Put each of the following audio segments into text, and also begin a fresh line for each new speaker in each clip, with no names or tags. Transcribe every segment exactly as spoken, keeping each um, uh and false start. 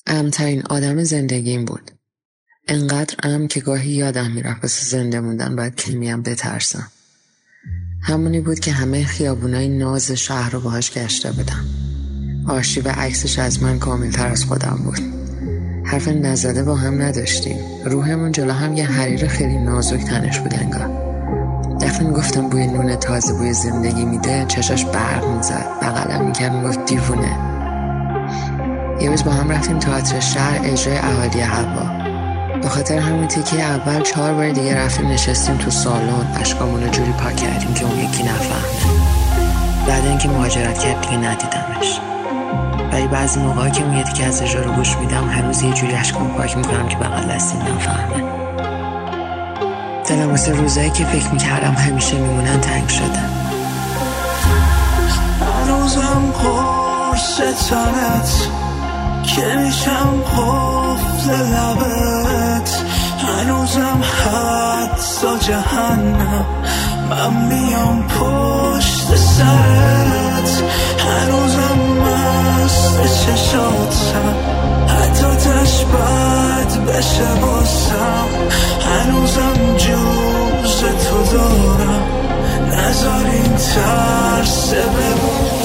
امن‌ترین آدم زندگیم بود. انقدر امن که گاهی یادم میرفت واسه زنده موندن باید کمیم بترسم. همونی بود که همه خیابونای ناز شهر رو باهاش گشته بودم. آرشیو عکسش از من کاملتر از خودم بود. حرف نزده با هم نداشتیم. روحمون جلو هم یه حریر خیلی نازک تنش بود انگار. دفعه میگفتم بوی نون تازه بوی زندگی میده، چشاش برق میزد، بغلم میکرد میگفت دیوونه. یه روز با هم رفتیم تئاتر شهر اجرای اهالی هوا. به خاطر همون تیکه اول چهار بار دیگه رفتیم نشستیم تو سالن، اشکامون رو جوری پاک کردیم که اون یکی نفهمه. بعد اینکه مهاجرت کرد دیگه ندیدمش. ولی بعضی موقعا که اون یه تیکه از اجرا رو گوش میدم هنوز یه جوری اشکامو پاک میکنم که بغل دستیم نفهمه. دلم واسه روزایی که فکر میکردم همیشه میمونن تنگ شده.
هنوزم قرص تنت که میشم قفل لبت، هنوزم حتی جهنم من میام پشت سرت، هنوزم مست چشاتم حتی تشبت بشه باسم، هنوزم جوز تو دارم نذار این ترس بمون.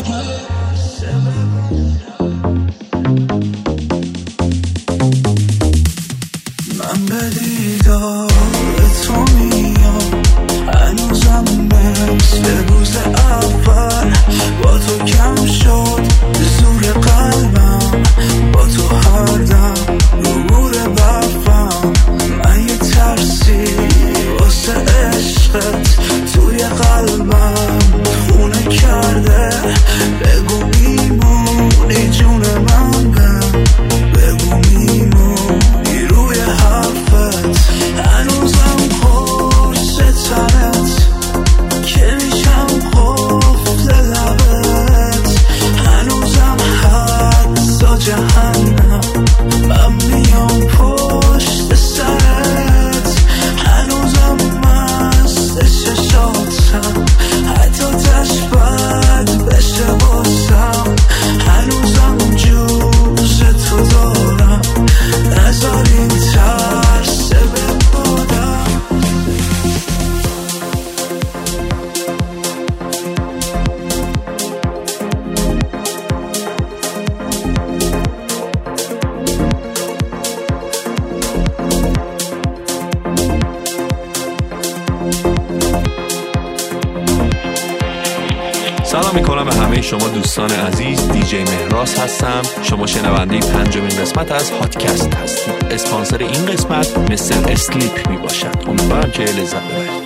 من به دیدار تو میام، هنوزم مثل روز اول با تو کم شد زور قلبم، با تو هر دم نور برفم، من یه ترسی واسه عشقت توی قلبم خونه کرده، بگو میمونی جون من بم، بگو میمونی روی حرفت، هنوزم قرص تنت که میشم قفل لبت، هنوزم حتی جهنم من میام پشت سرت، هنوزم مست چشاتم حتی تشبت بشه باسم، هنوزم جوز تو دارم نذار این ترس ببادم.
سلام میکنم به همه شما دوستان عزیز. دیجی مهراز هستم. شما شنونده پنجمین قسمت از هاتکست هستید. اسپانسر این قسمت مستر اسلیپ می باشد. امیدوارم که لذت ببرید.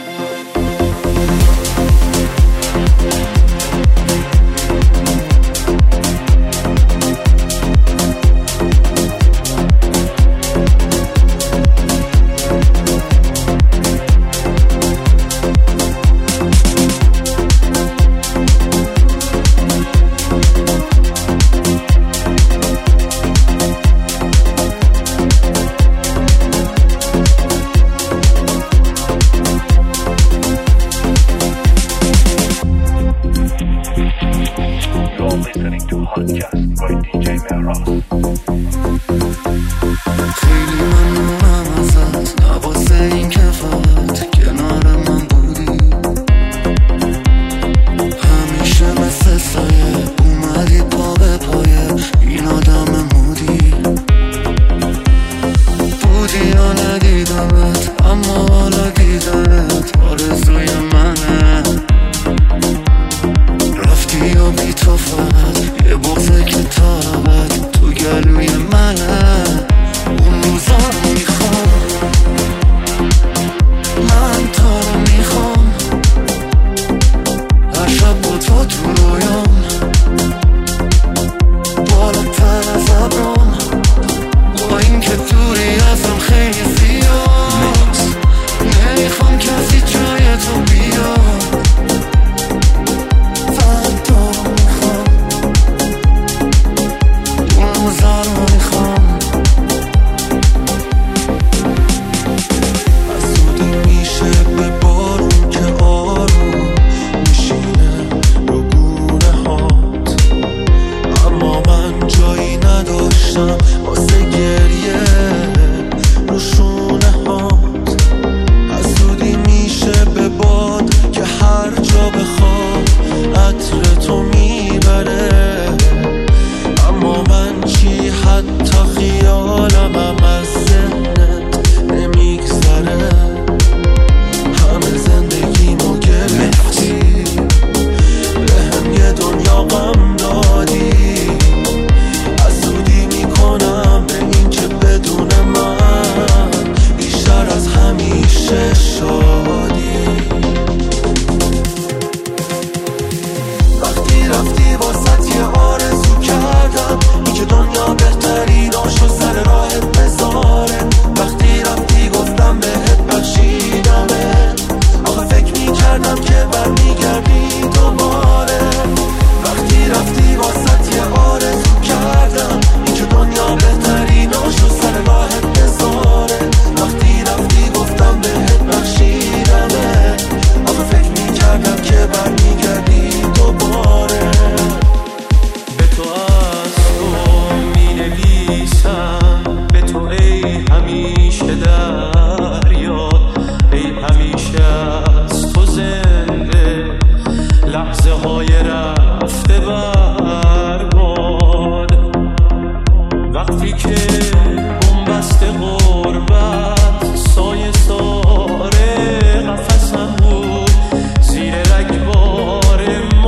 قلبی که بنبست غربت سایه ساره قفصم بود زیر رگبار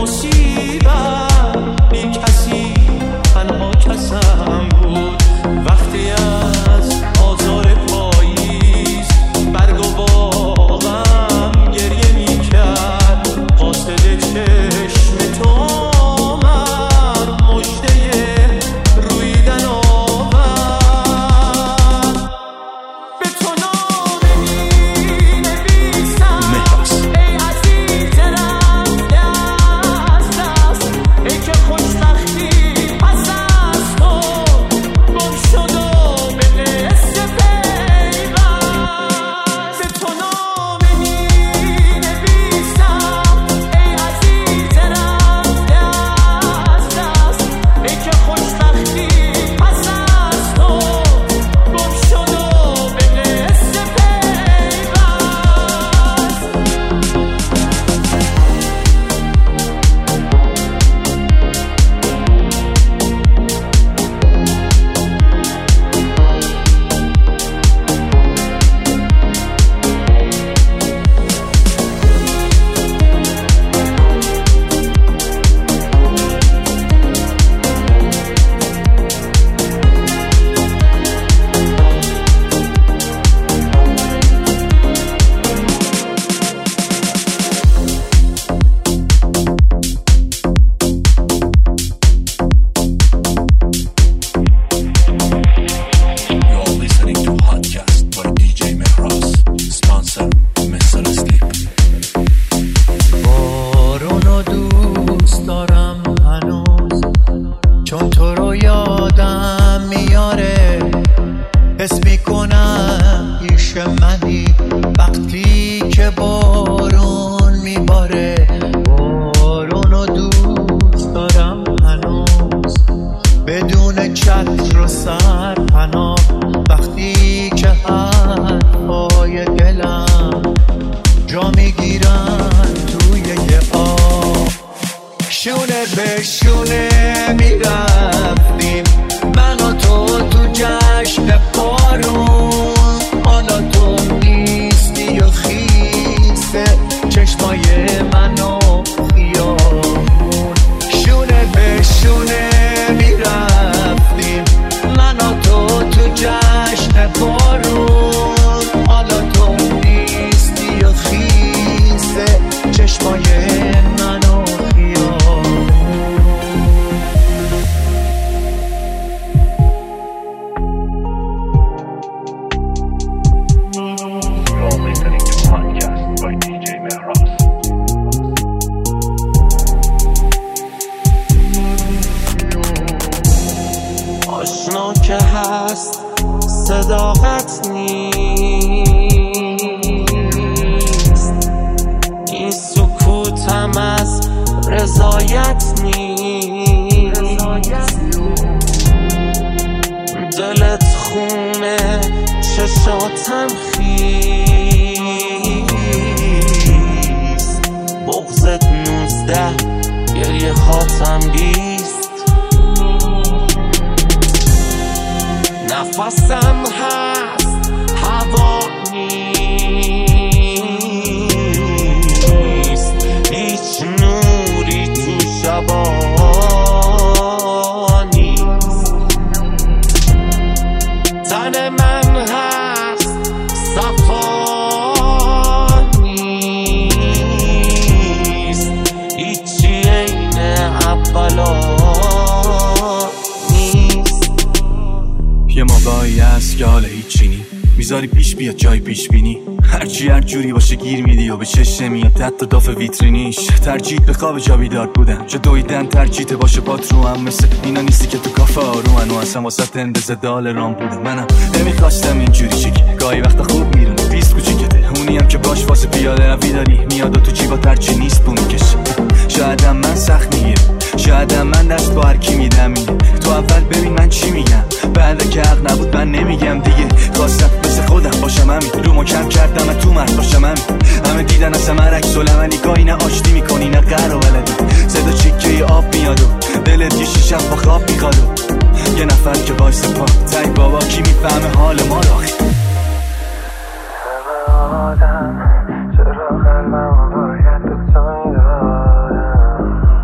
مصیبت بی کسی تنها کسم بود وقتی از آزار پاییز برگ و باغم گریه می کرد قاصد چشم تو من مژده رویدن آورد به تو نامه می نویسم ای عزیز رفته از دست ای که خوشبختی پس از تو گم شد و به قصه پیوست به تو نامه می نویسم ای عزیز رفته از دست ای که خوشبختی پس از تو گم شد و به قصه پیوست
You're listening to Podcast by دی جی Mehras. Sponsor mister Sleep.
بارونو دوست دارم هنوز چون تو رو یادم میاره حس میکنم پیش منی وقتی که بارون میباره بارونو دوست دارم هنوز بدون چتر و سرپناه وقتی که حرفای دلم جا میگیرن توی یه آب شونه به شونه میرفتیم من و تو تو جشن بارون حالا تو نیستی و خیسه چشمای من و خیابون شونه به شونه میرفتیم من و تو تو جشن بارون حالا تو نیستی و خیسه چشمای من و خیابون
You're listening to Podcast by دی جی Mehras.
آشنا که هست صداقت نیست این سکوتم از رضایت نیست دلت خونه چشاتم خیست بغضت نوزده گریه خاتم بیست نفسم هست هوا نیست هیچ نوری تو شبا نیست تن من هست صفا نیست هیچی عین اولا نیست
یه موقعی هست که حالا هیچی نی میذاری پیش بیاد جای پیش بینی هرچی هر جوری باشه گیر میدی و به چشم میاد حتی داف ویترینیش ترجیح به خواب جا بیدار بودم چه دویدن ترجیح باشه پات رو هم مثل اینا نیستی که تو کافه آرومن و اصلا واسه اندازه دال رام بودم منم نمیخواستم اینجوری چکی گاهی وقتا خوب میرونه بیست کوچیکته اونی هم که باش واسه پیاده روی داری میاد و تو جیبا ترچی نیست بو میکشه شایدم من سخت میگیرم شایدم من دست با هرکی میدم میگه تو اول ببین من چی میگم بعد که حق نبود من نمیگم دیگه خواستم مثل خودم باشم همین رو مکم کردم تو مرد باشم همین همه دیدن اصلا من عکس العملی گاهی نه آشتی میکنی نه قهر و بلدی صدا چیکه آب میاد و دلت یه شیشم با خواب میخواد یه نفر که وایس پا تای بابا کی میفهمه حال ما رو آخی
آدم چرا قلبم باید به تو میدادم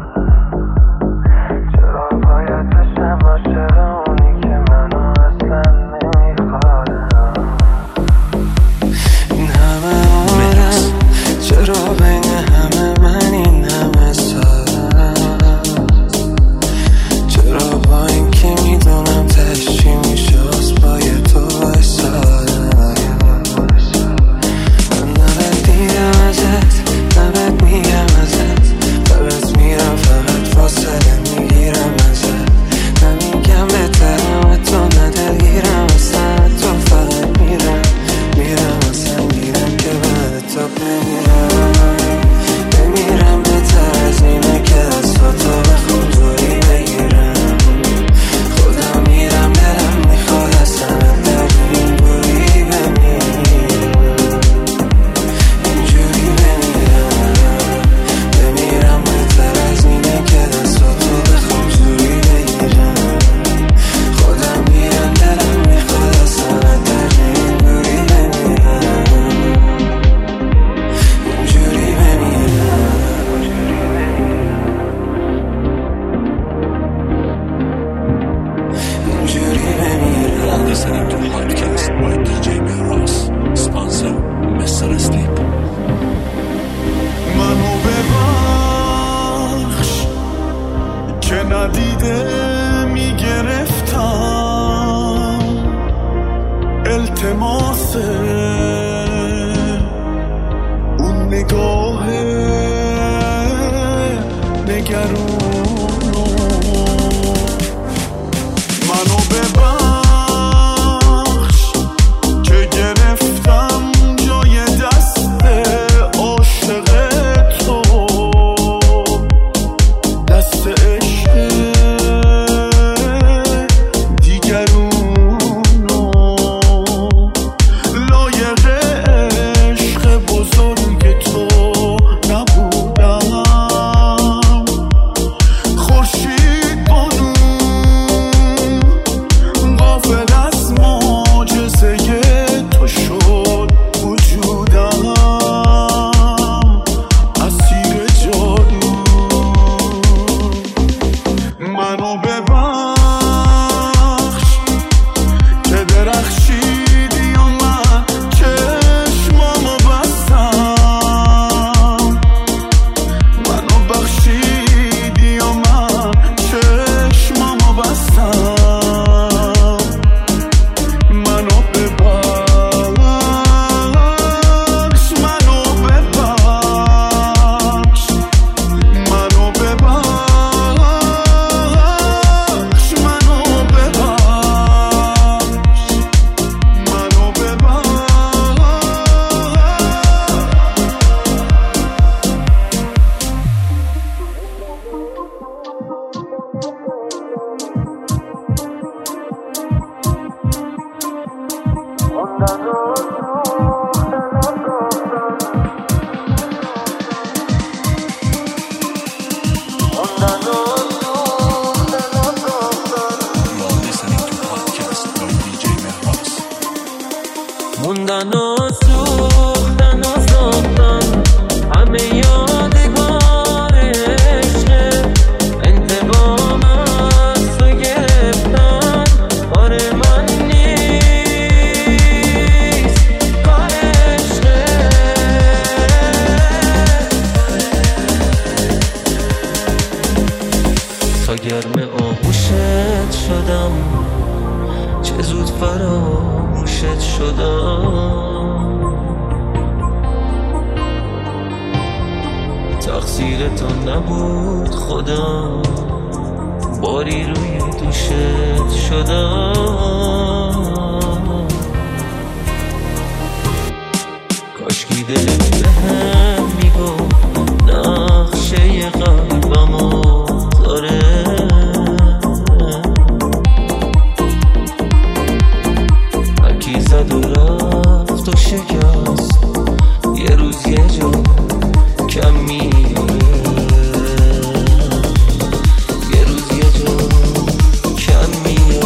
چرا باید بشم عاشق اونی که منو اصلا نمیخوادم این همه آدم چرا بین همه من این همه سادم چرا با این که میدونم تشی میشه از پای تو بایستادم فقط میگم ازت فقط میرم فقط فاصله میگیرم ازت نمیگم بهترم تو ندلگیرم اصلا تو فقط میرم میرم اصلا میرم که بعد تو بمیرم بمیرم بهتر از اینه که دستاتو بخون دوری بگیرم خودم میرم دلم میخواد اصلا در این دوری بمیرم اینجوری بمیرم بهتر از اینه که دستاتو بخوام زوری بگیرم خودم میرم دلم میخواد اصلا در این دوری بمیرم اینجوری بمیرم اینجوری بمیرم
Listening to podcast by دی جی Mehras. Sponsor mister Sleep.
منو ببخش که ندیده میگرفتم التماسه اون نگاه نگرونو منو ببخش که گرفتم جای دست عاشق تو دست عشق دیگرونو لایق عشق بزرگ تو نبودم خورشید بانو غافل از معجزه تو شد وجودم اسیر جادو منو ببخش که درخشیدی و من چشمامو بستم منو بخشیدی و من چشمامو بستم منو ببخش منو ببخش منو ببخش منو ببخش منو
موندن و سوختن و ساختن همه یادگار عشقه انتقام از تو گرفتن کار من نیست کار عشقه تا گرم آغوشت شدم چه زود فراموشت شدم تقصیر تو نبود خدا باری روی دوشت شدم کاشکی دلت به هم میگفت نقشه قلبمو داره هرکی زد و رفت و شکست یه روز یه جا کم میاره یه روز یه جا کم میاره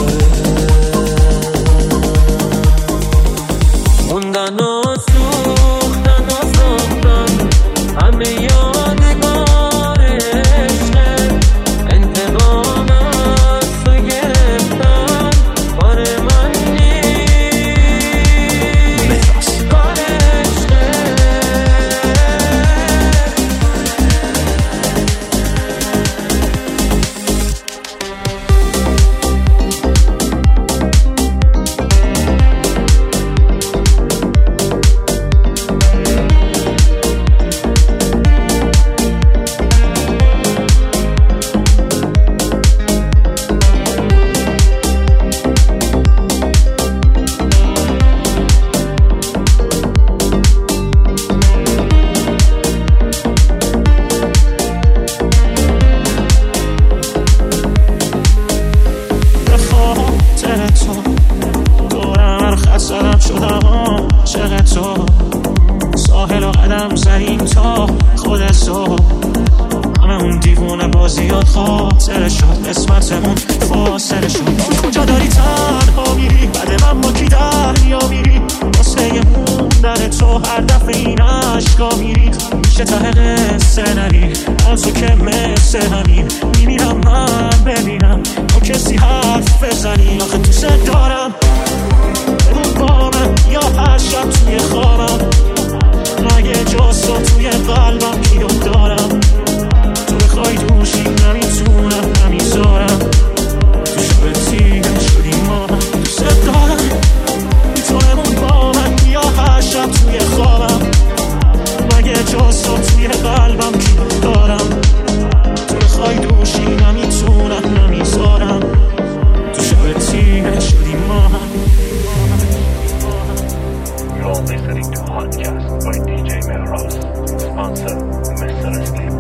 کوتاه خودتو هممون دیوونه بازیات خاطر شد قسمتمون فاصله شد کجا داری تنها میری بعد من با کی دریا میری واسه موندن تو هر دفعه این عشقا میری میشه ته قصه نری تو که مثل همین میمیرم من ببینم تو کسی حرف بزنی آخه دوست دارم بمون با من یا هر شب توی خوابم مگه جز تو توی قلبم کیو دارم تو بخوای دوشی نمیتونم نمیذارم تو شب تیره شدی ما دوست دارم تو بمون با من یا هر شب توی خوابم مگه جز تو توی قلبم کیو دارم تو بخوای دوشی نمیتونم نمیذارم تو شب تیره شدی ما.
You're listening to Podcast by دی جی Mehras, sponsor mister Sleep.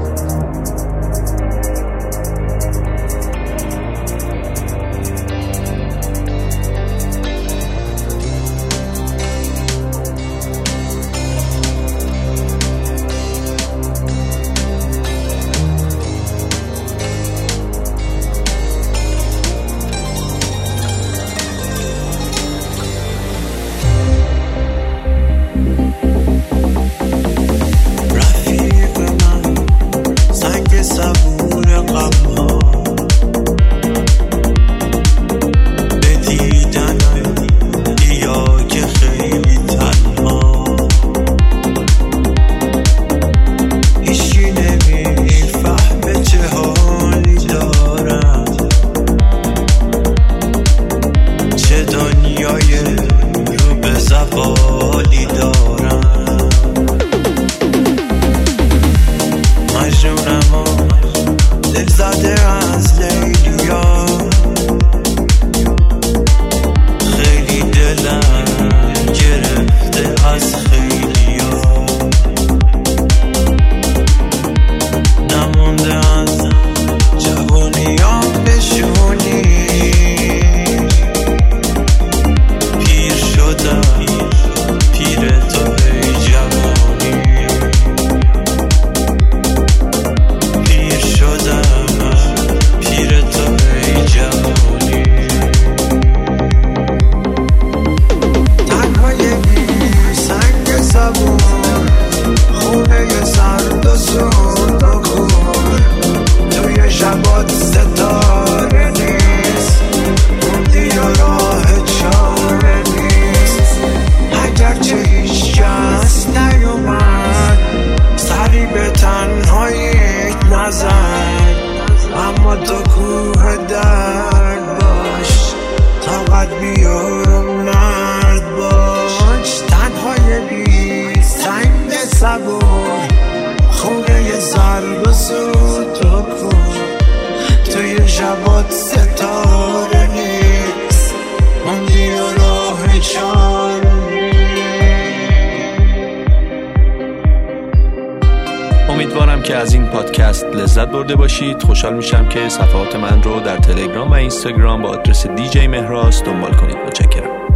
امیدوارم که از این پادکست لذت برده باشید. خوشحال میشم که صفحات من رو در تلگرام و اینستاگرام با آدرس دی جی مهراس دنبال کنید. متشکرم.